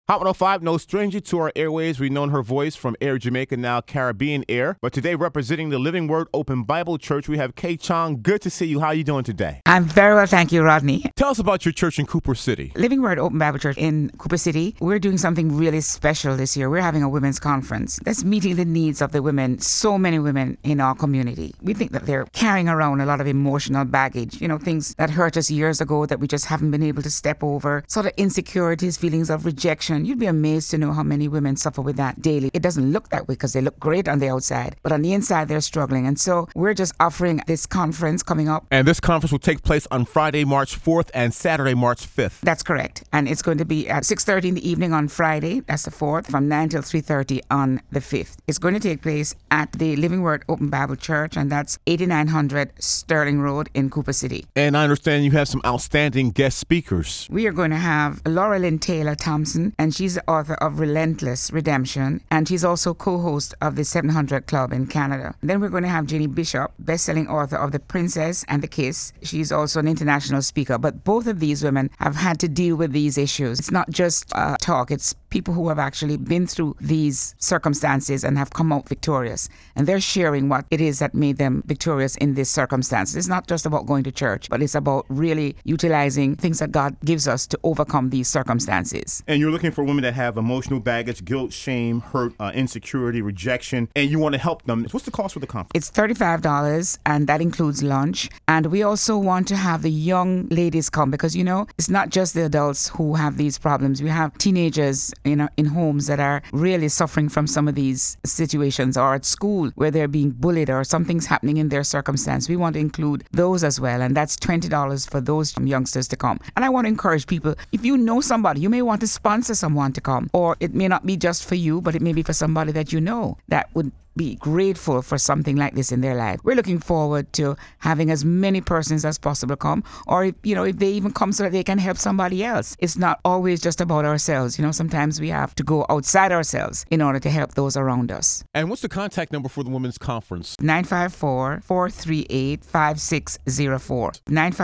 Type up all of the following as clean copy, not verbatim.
Hot 105, no stranger to our airways. We've known her voice from Air Jamaica, now Caribbean Air. But today, representing the Living Word Open Bible Church, we have Kay Chong. Good to see you. How are you doing today? I'm very well, thank you, Rodney. Tell us about your church in Cooper City. Living Word Open Bible Church in Cooper City, we're doing something really special this year. We're having a women's conference that's meeting the needs of the women, so many women in our community. We think that they're carrying around a lot of emotional baggage, things that hurt us years ago that we just haven't been able to step over, sort of insecurities, feelings of rejection. You'd be amazed to know how many women suffer with that daily. It doesn't look that way because they look great on the outside, but on the inside they're struggling. And so we're just offering this conference coming up. And this conference will take place on Friday, March 4th and Saturday, March 5th. That's correct. And it's going to be at 6:30 in the evening on Friday, that's the 4th, from 9 till 3:30 on the 5th. It's going to take place at the Living Word Open Bible Church, and that's 8900 Sterling Road in Cooper City. And I understand you have some outstanding guest speakers. We are going to have Laura Lynn Taylor Thompson, and she's the author of Relentless Redemption, and she's also co-host of the 700 Club in Canada. Then we're going to have Jenny Bishop, best-selling author of The Princess and the Kiss. She's also an international speaker, but both of these women have had to deal with these issues. It's not just talk, it's people who have actually been through these circumstances and have come out victorious. And they're sharing what it is that made them victorious in this circumstance. It's not just about going to church, but it's about really utilizing things that God gives us to overcome these circumstances. And you're looking for women that have emotional baggage, guilt, shame, hurt, insecurity, rejection, and you want to help them. What's the cost for the conference? It's $35, and that includes lunch. And we also want to have the young ladies come because, it's not just the adults who have these problems. We have teenagers in homes that are really suffering from some of these situations, or at school where they're being bullied or something's happening in their circumstance. We want to include those as well, and that's $20 for those youngsters to come. And I want to encourage people, if you know somebody, you may want to sponsor someone to come, or it may not be just for you, but it may be for somebody that you know that would be grateful for something like this in their life. We're looking forward to having as many persons as possible come, or if they even come so that they can help somebody else. It's not always just about ourselves. Sometimes we have to go outside ourselves in order to help those around us. And what's the contact number for the women's conference? 954-438-5604.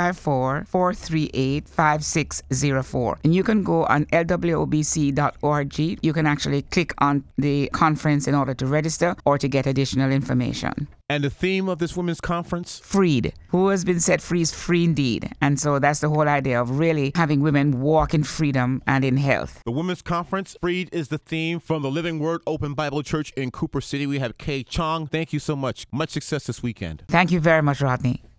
954-438-5604. And you can go on lwobc.org. You can actually click on the conference in order to register or to get additional information. And the theme of this women's conference? Freed. Who has been set free is free indeed. And so that's the whole idea of really having women walk in freedom and in health. The women's conference, Freed, is the theme from the Living Word Open Bible Church in Cooper City. We have Kay Chong. Thank you so much. Much success this weekend. Thank you very much, Rodney.